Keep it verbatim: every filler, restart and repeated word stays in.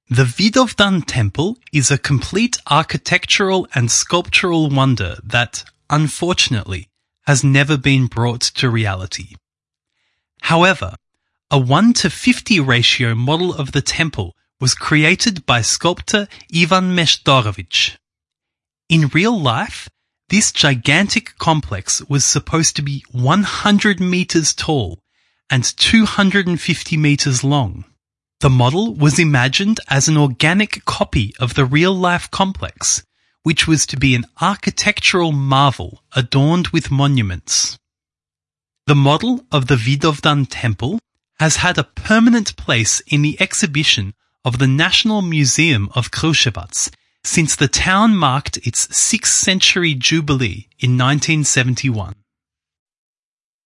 The Vidovdan Temple is a complete architectural and sculptural wonder that, unfortunately, has never been brought to reality. However, a one to fifty ratio model of the temple was created by sculptor Ivan Meshdorovich. In real life, this gigantic complex was supposed to be one hundred meters tall and two hundred fifty meters long. The model was imagined as an organic copy of the real-life complex, which was to be an architectural marvel adorned with monuments. The model of the Vidovdan Temple has had a permanent place in the exhibition of the National Museum of Kruševac since the town marked its sixth century jubilee in nineteen seventy-one.